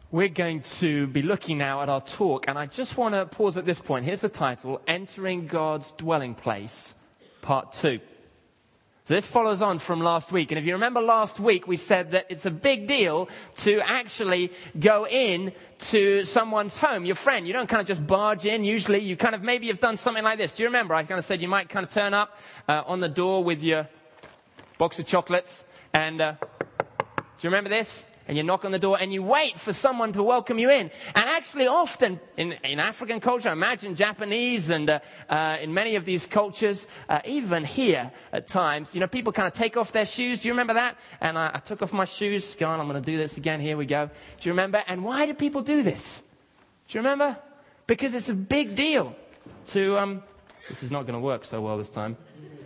We're going to be looking now at our talk, and I just want to pause at this point. Here's the title, Entering God's Dwelling Place, Part 2. So this follows on from last week. And if you remember last week, we said that it's a big deal to actually go in to someone's home, your friend. You don't kind of just barge in. Usually you kind of, maybe you've done something like this. Do you remember? I kind of said you might kind of turn up on the door with your box of chocolates. And do you remember this? And you knock on the door and you wait for someone to welcome you in. And actually often in African culture, I imagine Japanese and in many of these cultures, even here at times, people kind of take off their shoes. Do you remember that? And I took off my shoes. Go on, I'm going to do this again. Here we go. Do you remember? And why do people do this? Do you remember? Because it's a big deal to, this is not going to work so well this time.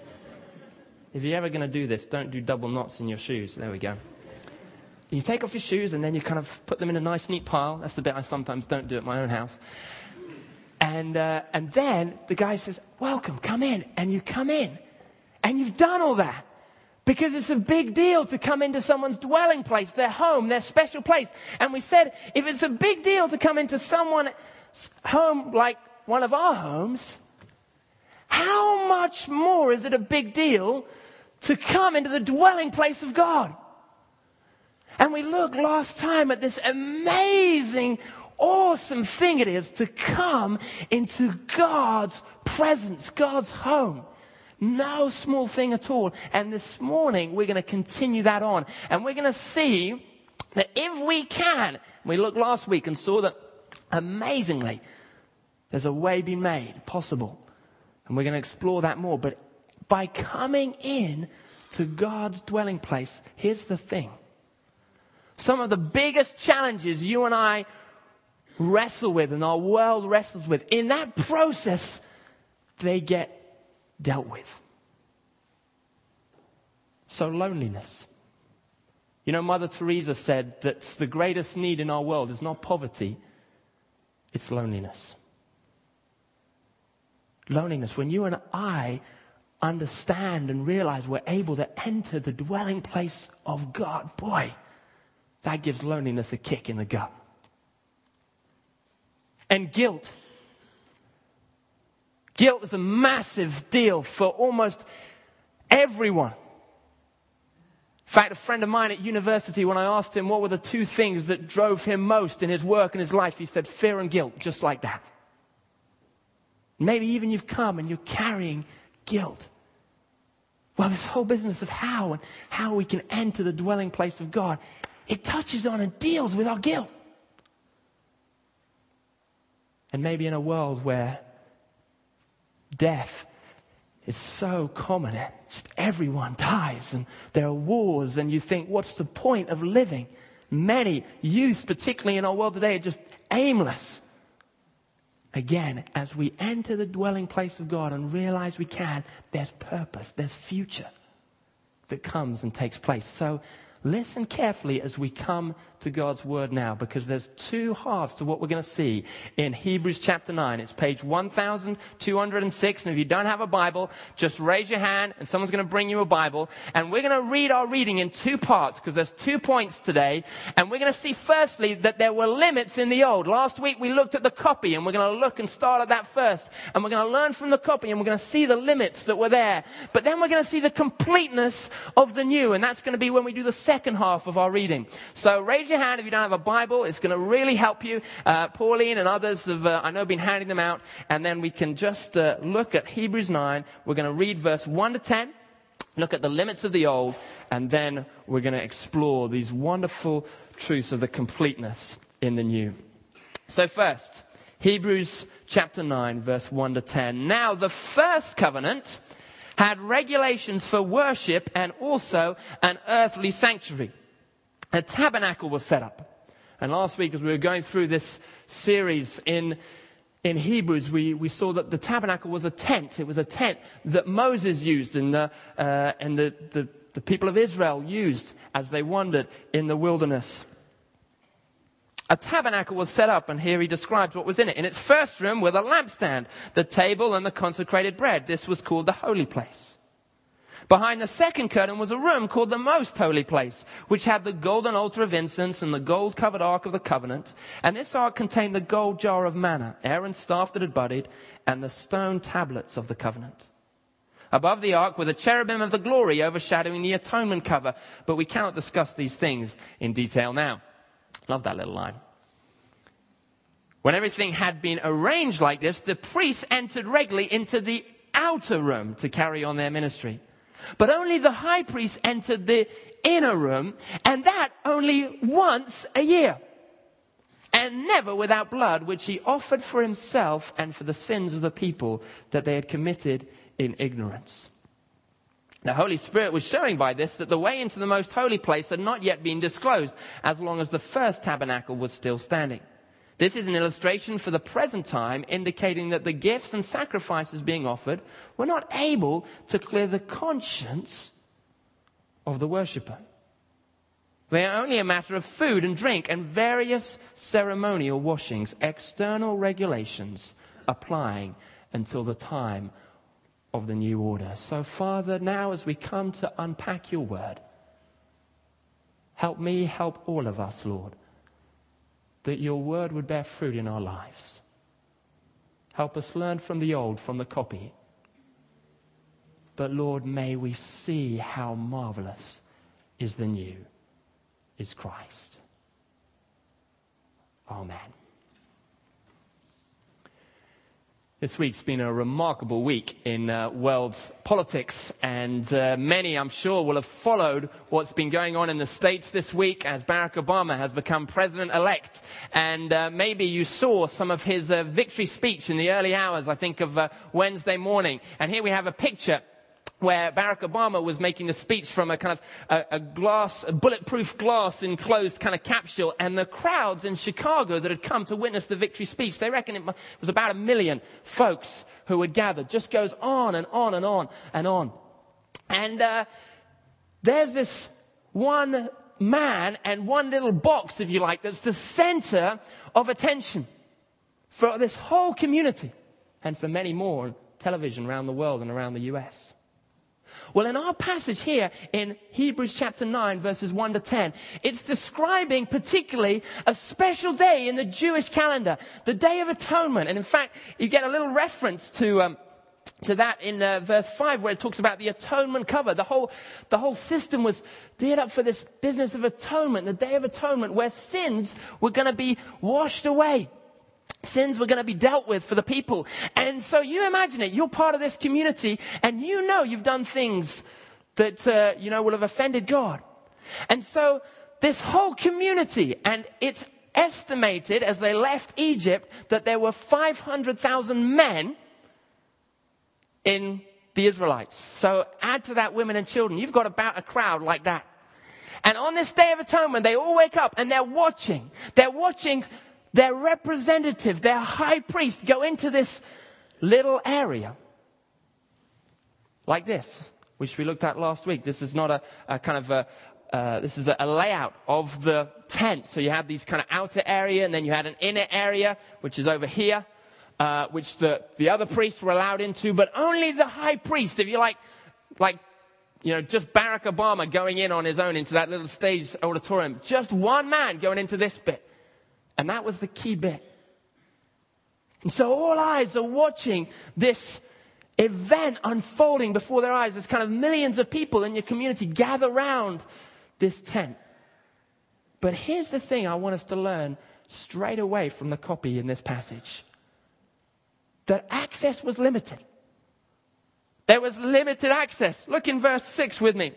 If you're ever going to do this, don't do double knots in your shoes. There we go. You take off your shoes and then you kind of put them in a nice, neat pile. That's the bit I sometimes don't do at my own house. And then the guy says, welcome, come in. And you come in. And you've done all that. Because it's a big deal to come into someone's dwelling place, their home, their special place. And we said, if it's a big deal to come into someone's home like one of our homes, how much more is it a big deal to come into the dwelling place of God? And we looked last time at this amazing, awesome thing it is to come into God's presence, God's home. No small thing at all. And this morning, we're going to continue that on. And we're going to see that if we can, we looked last week and saw that amazingly, there's a way being made possible. And we're going to explore that more. But by coming in to God's dwelling place, here's the thing. Some of the biggest challenges you and I wrestle with and our world wrestles with, in that process, they get dealt with. So loneliness. Mother Teresa said that the greatest need in our world is not poverty, it's loneliness. Loneliness. When you and I understand and realize we're able to enter the dwelling place of God, boy, that gives loneliness a kick in the gut. And guilt. Guilt is a massive deal for almost everyone. In fact, a friend of mine at university, when I asked him what were the two things that drove him most in his work and his life, he said fear and guilt, just like that. Maybe even you've come and you're carrying guilt. Well, this whole business of how we can enter the dwelling place of God, it touches on and deals with our guilt. And maybe in a world where death is so common, just everyone dies and there are wars and you think, what's the point of living? Many youth, particularly in our world today, are just aimless. Again, as we enter the dwelling place of God and realize we can, there's purpose, there's future that comes and takes place. So listen carefully as we come to God's word now, because there's two halves to what we're going to see in Hebrews chapter 9. It's page 1206. And if you don't have a Bible, just raise your hand and someone's going to bring you a Bible. And we're going to read our reading in two parts because there's 2 points today. And we're going to see firstly that there were limits in the old. Last week we looked at the copy and we're going to look and start at that first. And we're going to learn from the copy and we're going to see the limits that were there. But then we're going to see the completeness of the new. And that's going to be when we do the second half of our reading. So raise your hand if you don't have a Bible. It's going to really help you. Pauline and others have, I know, been handing them out. And then we can just look at Hebrews 9. We're going to read verse 1 to 10, look at the limits of the old, and then we're going to explore these wonderful truths of the completeness in the new. So first, Hebrews chapter 9, verse 1 to 10. Now the first covenant had regulations for worship and also an earthly sanctuary. A tabernacle was set up. And last week, as we were going through this series in Hebrews, we saw that the tabernacle was a tent. It was a tent that Moses used and the people of Israel used as they wandered in the wilderness. A tabernacle was set up, and here he describes what was in it. In its first room were the lampstand, the table, and the consecrated bread. This was called the holy place. Behind the second curtain was a room called the Most Holy Place, which had the golden altar of incense and the gold-covered Ark of the Covenant. And this ark contained the gold jar of manna, Aaron's staff that had budded, and the stone tablets of the covenant. Above the ark were the cherubim of the glory overshadowing the atonement cover. But we cannot discuss these things in detail now. Love that little line. When everything had been arranged like this, the priests entered regularly into the outer room to carry on their ministry. But only the high priest entered the inner room, and that only once a year. And never without blood, which he offered for himself and for the sins of the people that they had committed in ignorance. The Holy Spirit was showing by this that the way into the most holy place had not yet been disclosed, as long as the first tabernacle was still standing. This is an illustration for the present time, indicating that the gifts and sacrifices being offered were not able to clear the conscience of the worshipper. They are only a matter of food and drink and various ceremonial washings, external regulations applying until the time of the new order. So, Father, now as we come to unpack your word, help me, help all of us, Lord, that your word would bear fruit in our lives. Help us learn from the old, from the copy. But Lord, may we see how marvelous is the new, is Christ. Amen. This week's been a remarkable week in world politics, and many, I'm sure, will have followed what's been going on in the States this week as Barack Obama has become president-elect. And maybe you saw some of his victory speech in the early hours, I think, of Wednesday morning. And here we have a picture where Barack Obama was making a speech from a kind of a bulletproof glass enclosed kind of capsule, and the crowds in Chicago that had come to witness the victory speech, they reckon it was about 1 million folks who had gathered. Just goes on and on and on and on. And there's this one man and one little box, if you like, that's the center of attention for this whole community and for many more on television around the world and around the US. Well, in our passage here in Hebrews chapter 9, verses 1 to 10, it's describing particularly a special day in the Jewish calendar, the Day of Atonement. And in fact, you get a little reference to that in verse 5, where it talks about the atonement cover. The whole system was geared up for this business of atonement, the Day of Atonement, where sins were going to be washed away. Sins were going to be dealt with for the people. And so you imagine it. You're part of this community, and you know you've done things that, will have offended God. And so this whole community, and it's estimated as they left Egypt that there were 500,000 men in the Israelites. So add to that women and children. You've got about a crowd like that. And on this Day of Atonement, they all wake up and they're watching. They're watching their representative, their high priest, go into this little area like this, which we looked at last week. This is not this is a layout of the tent. So you have these kind of outer area, and then you had an inner area, which is over here, which the other priests were allowed into, but only the high priest, if you like, just Barack Obama going in on his own into that little stage auditorium. Just one man going into this bit. And that was the key bit. And so all eyes are watching this event unfolding before their eyes. There's kind of millions of people in your community gather around this tent. But here's the thing I want us to learn straight away from the copy in this passage. That access was limited. There was limited access. Look in verse 6 with me.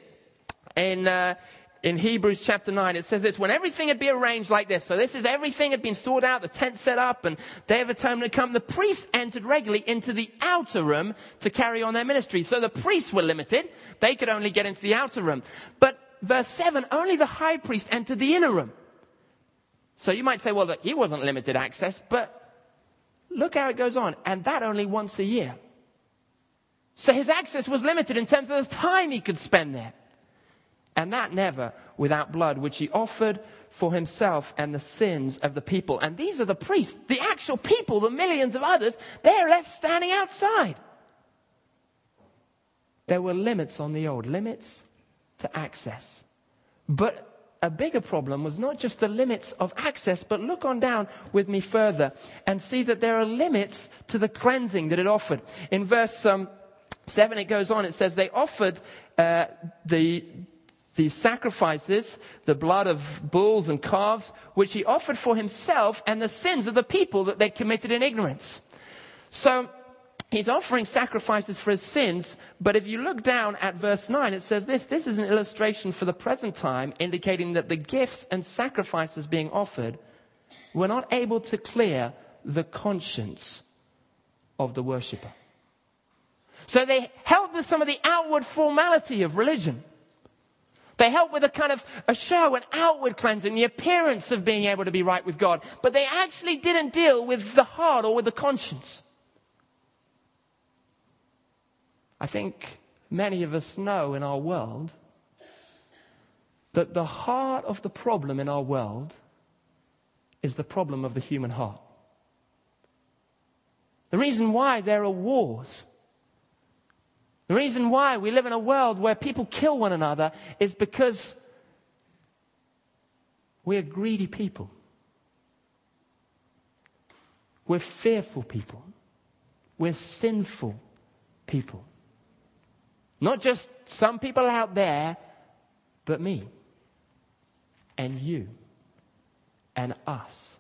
In Hebrews chapter 9, it says this: when everything had been arranged like this, so this is everything had been sorted out, the tent set up, and Day of Atonement had come, the priests entered regularly into the outer room to carry on their ministry. So the priests were limited. They could only get into the outer room. But verse 7, only the high priest entered the inner room. So you might say, well, that he wasn't limited access, but look how it goes on. And that only once a year. So his access was limited in terms of the time he could spend there. And that never without blood, which he offered for himself and the sins of the people. And these are the priests, the actual people, the millions of others, they're left standing outside. There were limits on the old, limits to access. But a bigger problem was not just the limits of access, but look on down with me further and see that there are limits to the cleansing that it offered. In verse 7 it goes on, it says they offered the sacrifices, the blood of bulls and calves, which he offered for himself and the sins of the people that they committed in ignorance. So he's offering sacrifices for his sins, but if you look down at verse 9, it says this is an illustration for the present time, indicating that the gifts and sacrifices being offered were not able to clear the conscience of the worshipper. So they helped with some of the outward formality of religion. They help with a kind of a show, an outward cleansing, the appearance of being able to be right with God. But they actually didn't deal with the heart or with the conscience. I think many of us know in our world that the heart of the problem in our world is the problem of the human heart. The reason why there are wars, the reason why we live in a world where people kill one another is because we're greedy people. We're fearful people. We're sinful people. Not just some people out there, but me and you and us.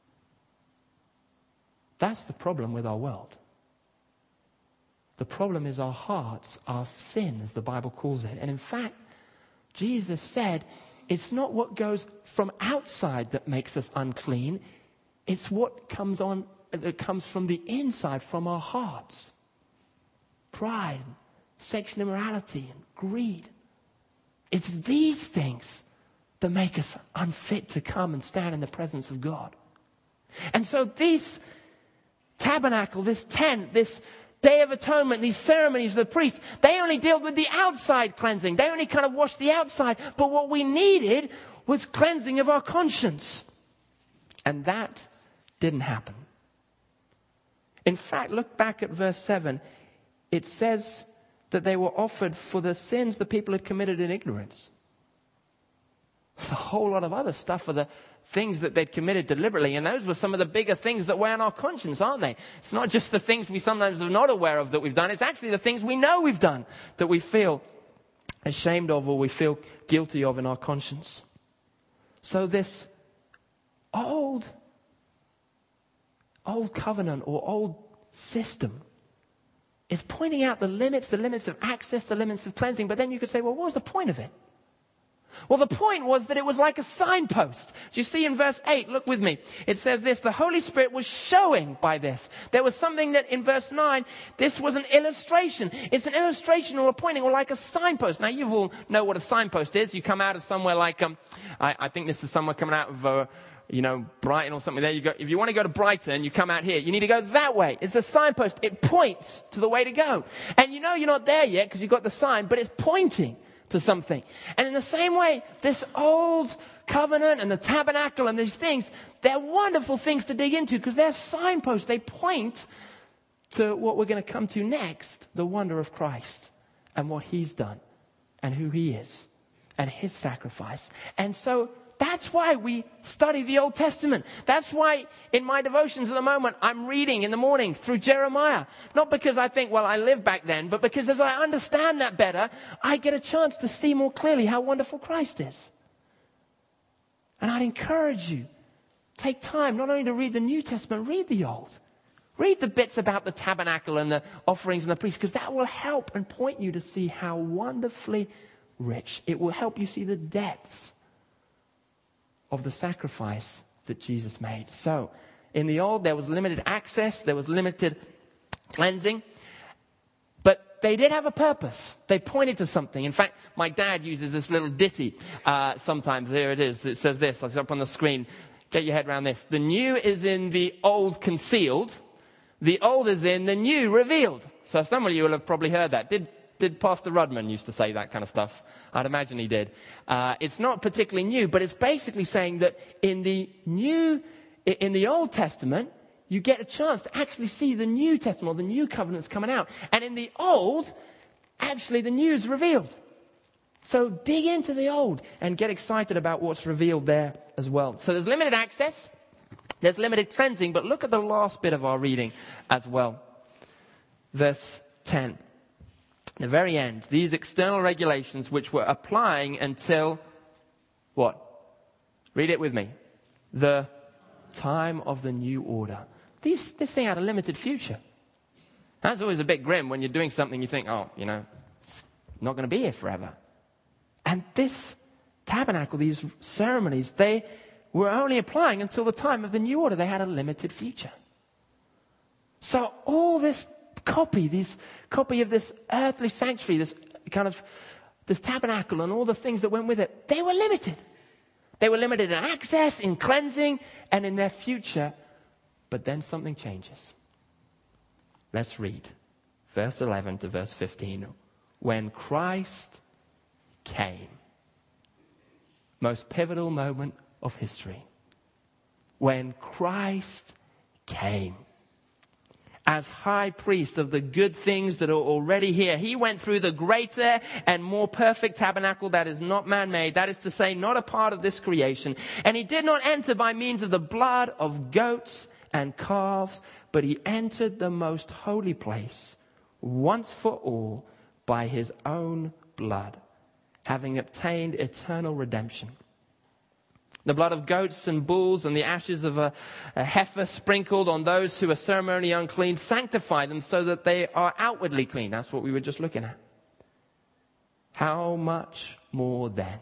That's the problem with our world. The problem is our hearts, our sin, as the Bible calls it. And in fact, Jesus said, it's not what goes from outside that makes us unclean. It's what comes from the inside, from our hearts. Pride, sexual immorality, and greed. It's these things that make us unfit to come and stand in the presence of God. And so this tabernacle, this tent, this Day of Atonement, these ceremonies of the priest, they only dealt with the outside cleansing. They only kind of washed the outside. But what we needed was cleansing of our conscience. And that didn't happen. In fact, look back at verse 7. It says that they were offered for the sins the people had committed in ignorance. There's a whole lot of other stuff for the things that they'd committed deliberately. And those were some of the bigger things that weigh on our conscience, aren't they? It's not just the things we sometimes are not aware of that we've done. It's actually the things we know we've done that we feel ashamed of or we feel guilty of in our conscience. So this old covenant or old system is pointing out the limits of access, the limits of cleansing. But then you could say, well, what was the point of it? Well, the point was that it was like a signpost. Do you see in verse 8? Look with me. It says this, the Holy Spirit was showing by this. There was something that in verse 9, this was an illustration. It's an illustration or a pointing or like a signpost. Now, you all know what a signpost is. You come out of somewhere like, I think this is somewhere coming out of, Brighton or something there. If you want to go to Brighton, you come out here. You need to go that way. It's a signpost. It points to the way to go. And you know you're not there yet because you've got the sign, but it's pointing to something. And in the same way, this old covenant and the tabernacle and these things, they're wonderful things to dig into because they're signposts. They point to what we're going to come to next, the wonder of Christ and what he's done and who he is and his sacrifice. And so that's why we study the Old Testament. That's why in my devotions at the moment, I'm reading in the morning through Jeremiah. Not because I think, well, I lived back then, but because as I understand that better, I get a chance to see more clearly how wonderful Christ is. And I'd encourage you, take time not only to read the New Testament, read the Old. Read the bits about the tabernacle and the offerings and the priests, because that will help and point you to see how wonderfully rich. It will help you see the depths of the sacrifice that Jesus made. So, in the old, there was limited access, there was limited cleansing, but they did have a purpose. They pointed to something. In fact, my dad uses this little ditty sometimes. Here it is. It says this. It's up on the screen. Get your head around this. The new is in the old concealed. The old is in the new revealed. So some of you will have probably heard that. Did Pastor Rudman used to say that kind of stuff? I'd imagine he did. It's not particularly new, but it's basically saying that in the Old Testament, you get a chance to actually see the New Testament or the new covenants coming out. And in the Old, actually the new's revealed. So dig into the old and get excited about what's revealed there as well. So there's limited access, there's limited cleansing, but look at the last bit of our reading as well. Verse 10. The very end, these external regulations which were applying until what? Read it with me. The time of the new order. This thing had a limited future. That's always a bit grim when you're doing something you think, it's not going to be here forever. And this tabernacle, these ceremonies, they were only applying until the time of the new order. They had a limited future. So all this copy of this earthly sanctuary, this tabernacle and all the things that went with it, they were limited. They were limited in access, in cleansing, and in their future. But then something changes. Let's read verse 11 to verse 15. When Christ came. Most pivotal moment of history. When Christ came. As high priest of the good things that are already here. He went through the greater and more perfect tabernacle that is not man-made. That is to say, not a part of this creation. And he did not enter by means of the blood of goats and calves, but he entered the most holy place once for all by his own blood, having obtained eternal redemption. The blood of goats and bulls and the ashes of a heifer sprinkled on those who are ceremonially unclean sanctify them so that they are outwardly clean. That's what we were just looking at. How much more then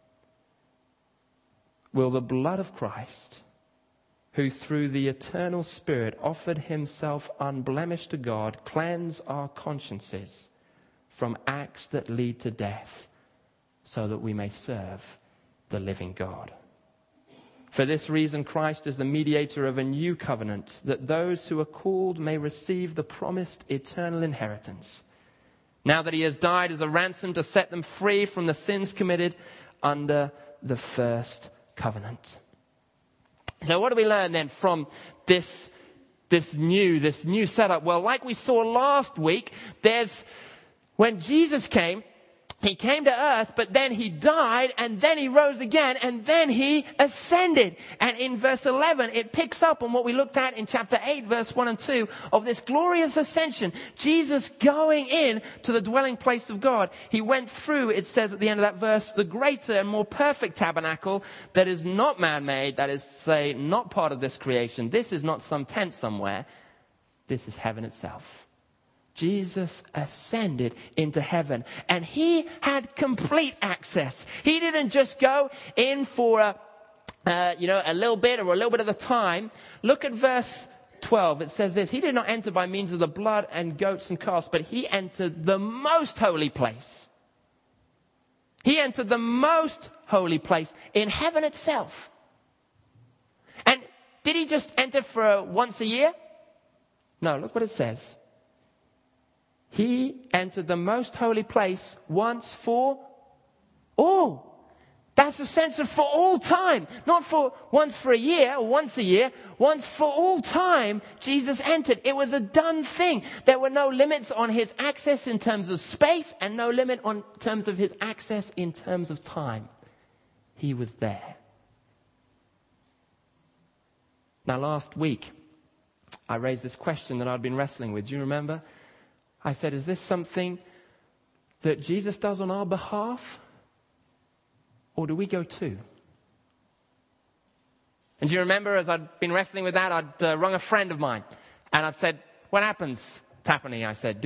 will the blood of Christ, who through the eternal Spirit offered himself unblemished to God, cleanse our consciences from acts that lead to death, so that we may serve the living God. For this reason, Christ is the mediator of a new covenant, that those who are called may receive the promised eternal inheritance. Now that he has died as a ransom to set them free from the sins committed under the first covenant. So what do we learn then from this new setup? Well, like we saw last week, when Jesus came, he came to earth, but then he died, and then he rose again, and then he ascended. And in verse 11, it picks up on what we looked at in chapter 8, verse 1 and 2, of this glorious ascension. Jesus going in to the dwelling place of God. He went through, it says at the end of that verse, the greater and more perfect tabernacle that is not man-made, that is, say, not part of this creation. This is not some tent somewhere. This is heaven itself. Jesus ascended into heaven, and he had complete access. He didn't just go in for a little bit or a little bit of the time. Look at verse 12. It says this: he did not enter by means of the blood and goats and calves, but he entered the most holy place. He entered the most holy place in heaven itself. And did he just enter for once a year? No, look what it says. He entered the most holy place once for all. That's the sense of for all time. Not for once for a year or once a year. Once for all time, Jesus entered. It was a done thing. There were no limits on his access in terms of space and no limit on terms of his access in terms of time. He was there. Now, last week, I raised this question that I'd been wrestling with. Do you remember? I said, is this something that Jesus does on our behalf? Or do we go too? And do you remember, as I'd been wrestling with that, I'd rung a friend of mine. And I'd said, what happens, Tapani? I said,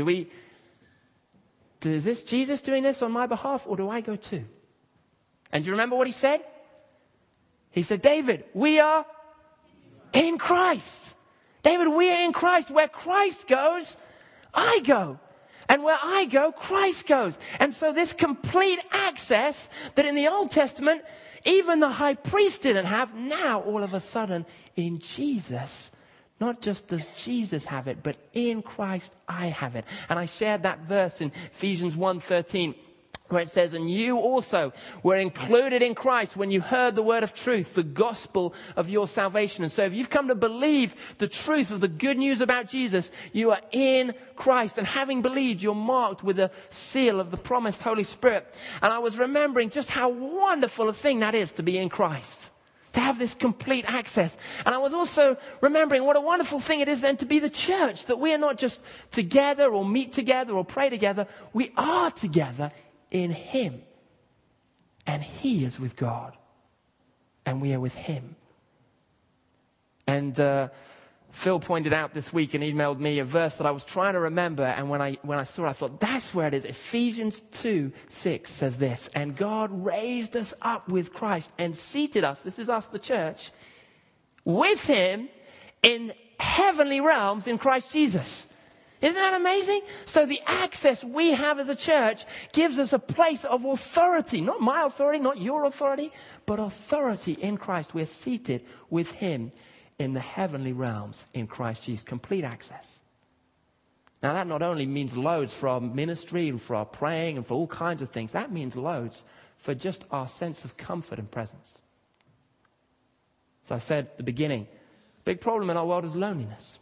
is this Jesus doing this on my behalf? Or do I go too? And do you remember what he said? He said, David, we are in Christ. David, we are in Christ. Where Christ goes, I go. And where I go, Christ goes. And so this complete access that in the Old Testament, even the high priest didn't have, now all of a sudden in Jesus, not just does Jesus have it, but in Christ I have it. And I shared that verse in Ephesians 1:13, where it says, and you also were included in Christ when you heard the word of truth, the gospel of your salvation. And so if you've come to believe the truth of the good news about Jesus, you are in Christ. And having believed, you're marked with a seal of the promised Holy Spirit. And I was remembering just how wonderful a thing that is to be in Christ, to have this complete access. And I was also remembering what a wonderful thing it is then to be the church, that we are not just together or meet together or pray together. We are together in him, and he is with God, and we are with him. And Phil pointed out this week and emailed me a verse that I was trying to remember, and when I saw it, I thought, that's where it is. Ephesians 2:6 says this, and God raised us up with Christ and seated us, this is us, the church, with him in heavenly realms in Christ Jesus. Isn't that amazing? So the access we have as a church gives us a place of authority. Not my authority, not your authority, but authority in Christ. We're seated with him in the heavenly realms in Christ Jesus. Complete access. Now that not only means loads for our ministry and for our praying and for all kinds of things. That means loads for just our sense of comfort and presence. As I said at the beginning, big problem in our world is loneliness.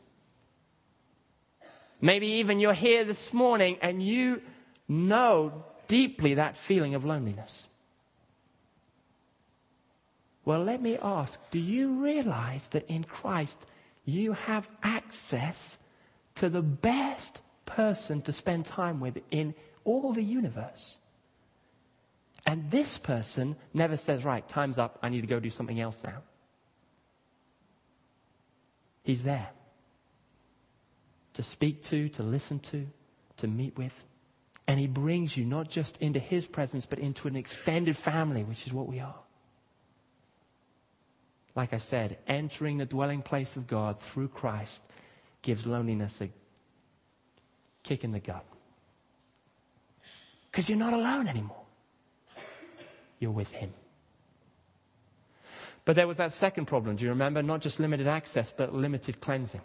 Maybe even you're here this morning and you know deeply that feeling of loneliness. Well, let me ask, do you realize that in Christ you have access to the best person to spend time with in all the universe? And this person never says, right, time's up, I need to go do something else now. He's there. To speak to listen to meet with. And he brings you not just into his presence, but into an extended family, which is what we are. Like I said, entering the dwelling place of God through Christ gives loneliness a kick in the gut. Because you're not alone anymore. You're with him. But there was that second problem, do you remember? Not just limited access, but limited cleansing.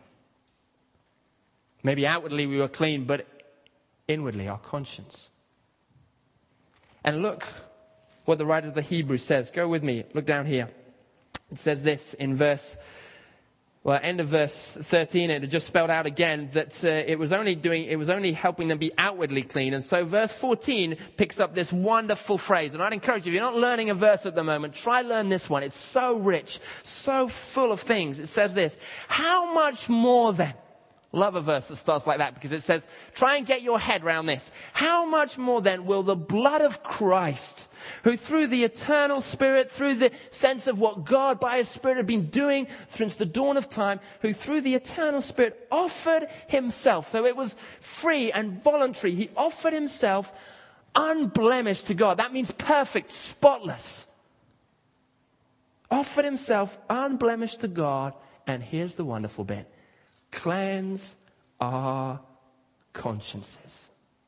Maybe outwardly we were clean, but inwardly, our conscience. And look what the writer of the Hebrews says. Go with me. Look down here. It says this in end of verse 13. It had just spelled out again that it was only helping them be outwardly clean. And so verse 14 picks up this wonderful phrase. And I'd encourage you, if you're not learning a verse at the moment, try learn this one. It's so rich, so full of things. It says this, how much more then? Love a verse that starts like that because it says, try and get your head around this. How much more then will the blood of Christ, who through the eternal Spirit, through the sense of what God by his Spirit had been doing since the dawn of time, who through the eternal Spirit offered himself. So it was free and voluntary. He offered himself unblemished to God. That means perfect, spotless. Offered himself unblemished to God. And here's the wonderful bit. Cleanse our consciences.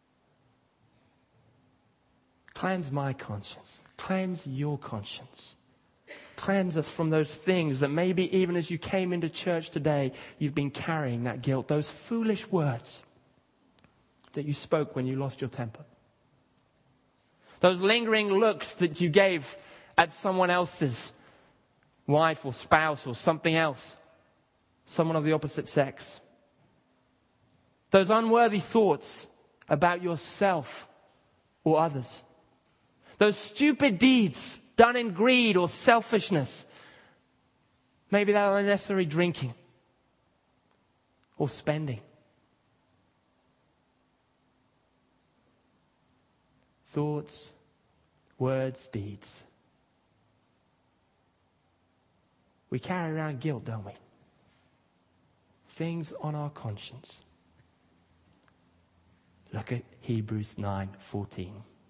Cleanse my conscience. Cleanse your conscience. Cleanse us from those things that maybe even as you came into church today, you've been carrying that guilt. Those foolish words that you spoke when you lost your temper. Those lingering looks that you gave at someone else's wife or spouse or something else. Someone of the opposite sex. Those unworthy thoughts about yourself or others. Those stupid deeds done in greed or selfishness. Maybe that unnecessary drinking or spending. Thoughts, words, deeds. We carry around guilt, don't we? Things on our conscience. Look at Hebrews 9:14.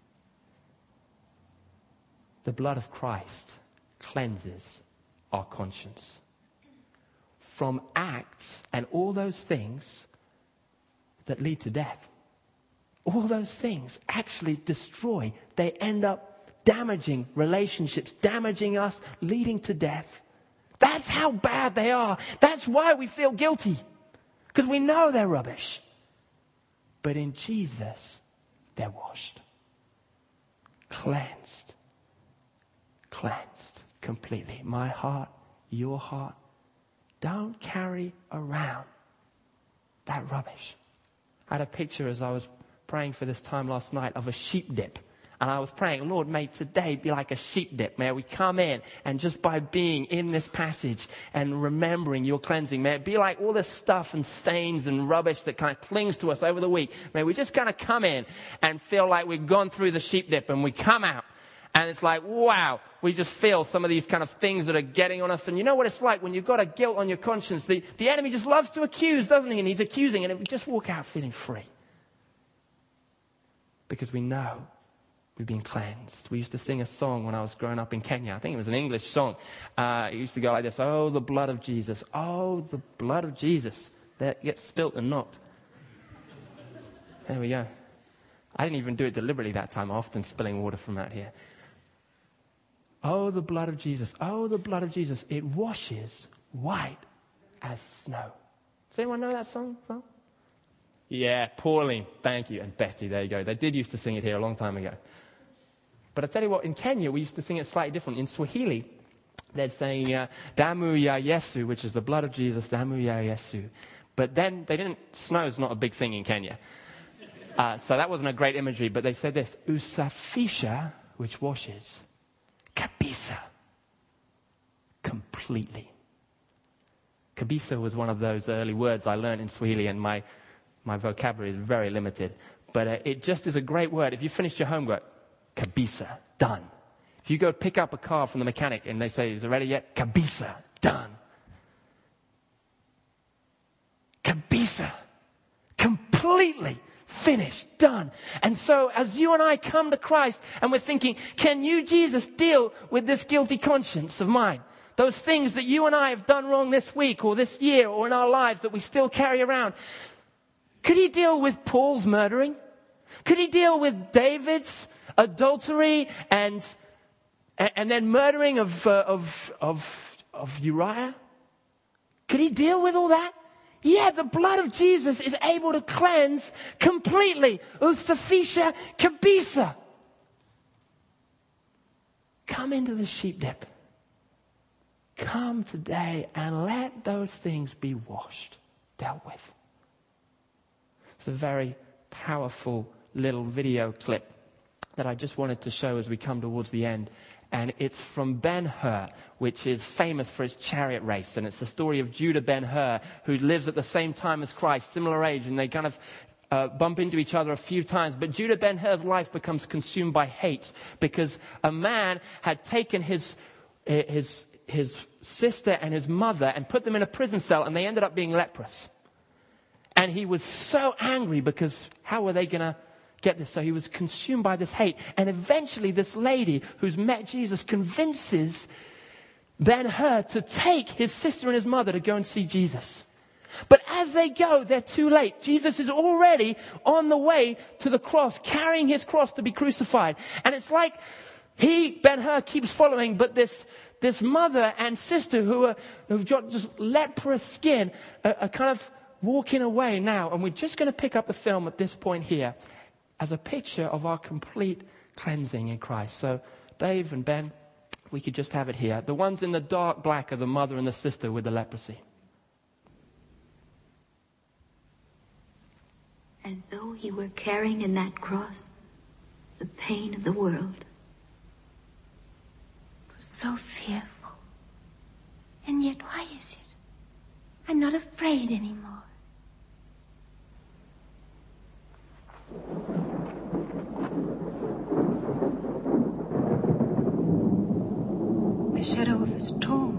The blood of Christ cleanses our conscience from acts and all those things that lead to death. All those things actually destroy. They end up damaging relationships, damaging us, leading to death. That's how bad they are. That's why we feel guilty. Because we know they're rubbish. But in Jesus, they're washed. cleansed. Cleansed completely. My heart, your heart. Don't carry around that rubbish. I had a picture as I was praying for this time last night of a sheep dip. And I was praying, Lord, may today be like a sheep dip. May we come in and just by being in this passage and remembering your cleansing, may it be like all this stuff and stains and rubbish that kind of clings to us over the week. May we just kind of come in and feel like we've gone through the sheep dip and we come out. And it's like, wow, we just feel some of these kind of things that are getting on us. And you know what it's like when you've got a guilt on your conscience. The enemy just loves to accuse, doesn't he? And he's accusing, and we just walk out feeling free. Because we know we've been cleansed. We used to sing a song when I was growing up in Kenya. I think it was an English song. It used to go like this. Oh, the blood of Jesus. Oh, the blood of Jesus. That gets spilt and knocked. There we go. I didn't even do it deliberately that time. I'm often spilling water from out here. Oh, the blood of Jesus. Oh, the blood of Jesus. It washes white as snow. Does anyone know that song? Well? Yeah, Pauline. Thank you. And Betty, there you go. They did used to sing it here a long time ago. But I tell you what, in Kenya, we used to sing it slightly different. In Swahili, they'd saying, Damu ya Yesu, which is the blood of Jesus, Damu ya Yesu. But then they didn't, snow's not a big thing in Kenya. So that wasn't a great imagery, but they said this, Usafisha, which washes, kabisa, completely. Kabisa was one of those early words I learned in Swahili, and my vocabulary is very limited. But it just is a great word. If you finished your homework, kabisa, done. If you go pick up a car from the mechanic and they say, is it ready yet? Kabisa, done. Kabisa, completely finished, done. And so as you and I come to Christ and we're thinking, can you, Jesus, deal with this guilty conscience of mine? Those things that you and I have done wrong this week or this year or in our lives that we still carry around. Could he deal with Paul's murdering? Could he deal with David's adultery and then murdering of Uriah? Could he deal with all that? Yeah, the blood of Jesus is able to cleanse completely. Usafisha kabisa. Come into the sheep dip. Come today and let those things be washed, dealt with. It's a very powerful little video clip that I just wanted to show as we come towards the end. And it's from Ben-Hur, which is famous for its chariot race. And it's the story of Judah Ben-Hur, who lives at the same time as Christ, similar age. And they kind of bump into each other a few times. But Judah Ben-Hur's life becomes consumed by hate because a man had taken his sister and his mother and put them in a prison cell, and they ended up being leprous. And he was so angry because how were they going to get this? So he was consumed by this hate. And eventually this lady who's met Jesus convinces Ben-Hur to take his sister and his mother to go and see Jesus. But as they go, they're too late. Jesus is already on the way to the cross, carrying his cross to be crucified. And it's like Ben-Hur keeps following, but this mother and sister who've got just leprous skin are kind of walking away now. And we're just going to pick up the film at this point here as a picture of our complete cleansing in Christ. So Dave and Ben, we could just have it here. The ones in the dark black are the mother and the sister with the leprosy. As though he were carrying in that cross the pain of the world. It was so fearful. And yet, why is it? I'm not afraid anymore. The shadow of a storm.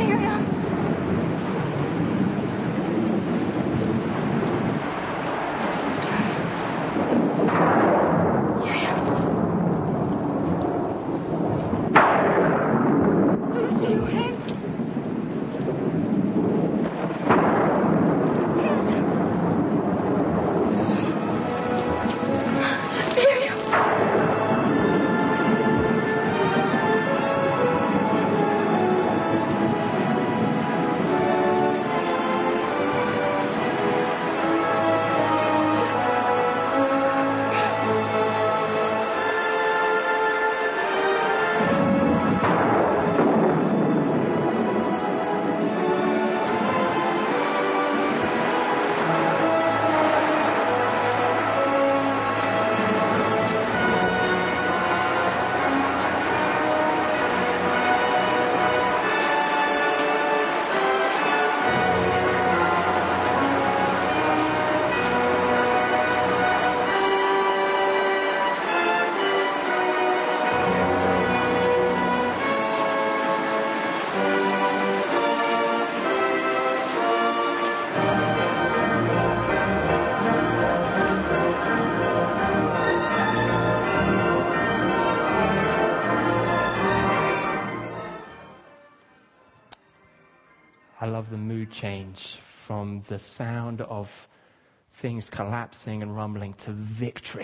I love the mood change from the sound of things collapsing and rumbling to victory.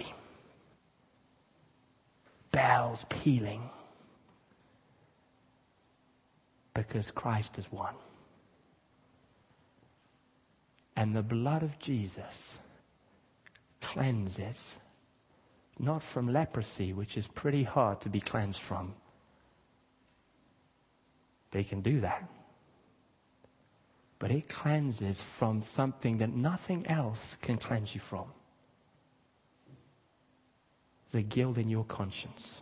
Bells pealing. Because Christ has won. And the blood of Jesus cleanses, not from leprosy, which is pretty hard to be cleansed from. They can do that. But it cleanses from something that nothing else can cleanse you from. The guilt in your conscience.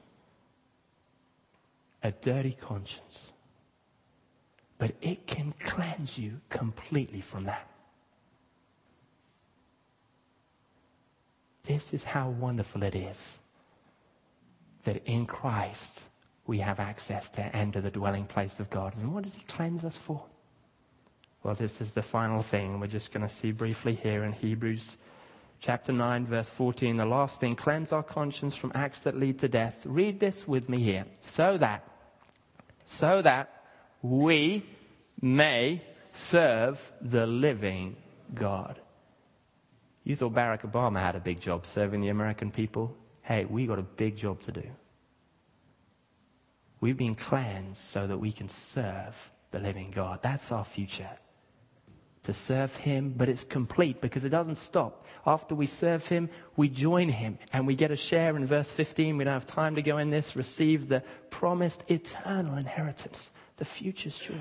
A dirty conscience. But it can cleanse you completely from that. This is how wonderful it is that in Christ we have access to enter the dwelling place of God. And what does He cleanse us for? Well, this is the final thing we're just going to see briefly here in Hebrews chapter 9, verse 14. The last thing, cleanse our conscience from acts that lead to death. Read this with me here. So that we may serve the living God. You thought Barack Obama had a big job serving the American people? Hey, we got a big job to do. We've been cleansed so that we can serve the living God. That's our future. To serve Him, but it's complete because it doesn't stop. After we serve Him, we join Him and we get a share in verse 15. We don't have time to go in this. Receive the promised eternal inheritance. The future's sure.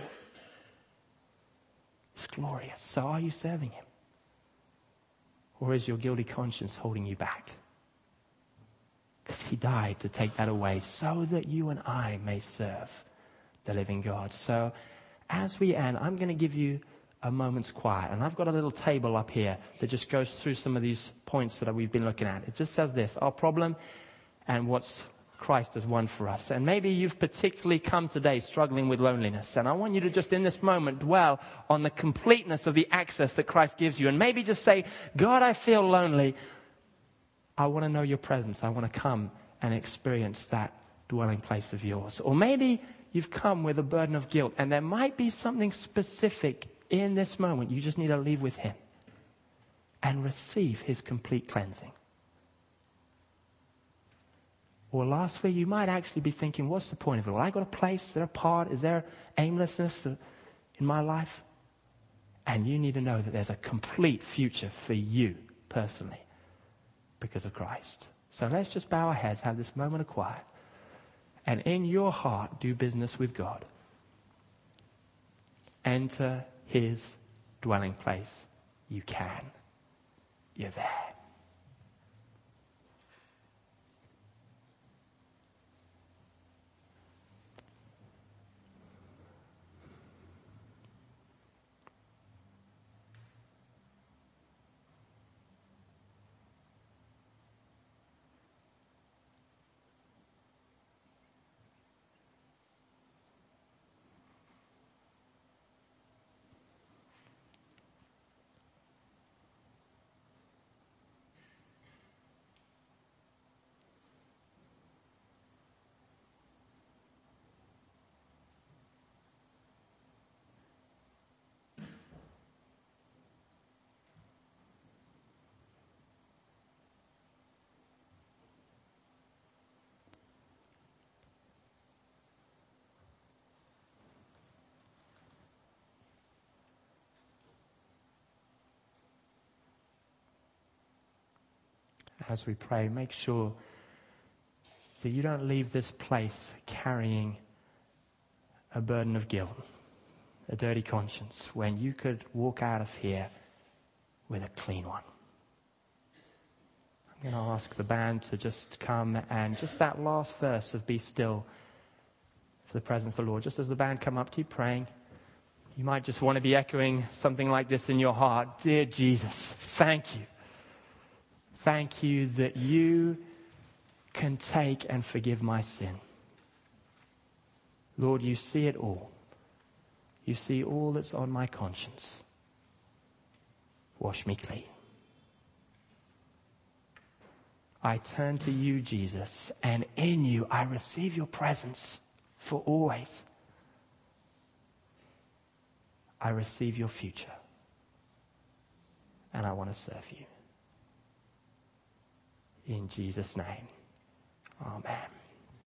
It's glorious. So are you serving Him? Or is your guilty conscience holding you back? Because He died to take that away so that you and I may serve the living God. So as we end, I'm going to give you a moment's quiet. And I've got a little table up here that just goes through some of these points that we've been looking at. It just says this, our problem and what's Christ has won for us. And maybe you've particularly come today struggling with loneliness. And I want you to just in this moment dwell on the completeness of the access that Christ gives you. And maybe just say, God, I feel lonely. I want to know your presence. I want to come and experience that dwelling place of yours. Or maybe you've come with a burden of guilt and there might be something specific in this moment you just need to leave with Him and receive His complete cleansing. Or lastly, you might actually be thinking, what's the point of it? Well, I got a place, is there a part, is there aimlessness in my life? And you need to know that there's a complete future for you personally because of Christ. So let's just bow our heads, have this moment of quiet, and in your heart do business with God. Enter His dwelling place. You can. You're there. as we pray, make sure that you don't leave this place carrying a burden of guilt, a dirty conscience, when you could walk out of here with a clean one. I'm going to ask the band to just come, and just that last verse of Be Still for the presence of the Lord. Just as the band come up, keep praying. You might just want to be echoing something like this in your heart. Dear Jesus, thank you. Thank you that you can take and forgive my sin. Lord, you see it all. You see all that's on my conscience. Wash me clean. I turn to you, Jesus, and in you I receive your presence for always. I receive your future, and I want to serve you. In Jesus' name, amen.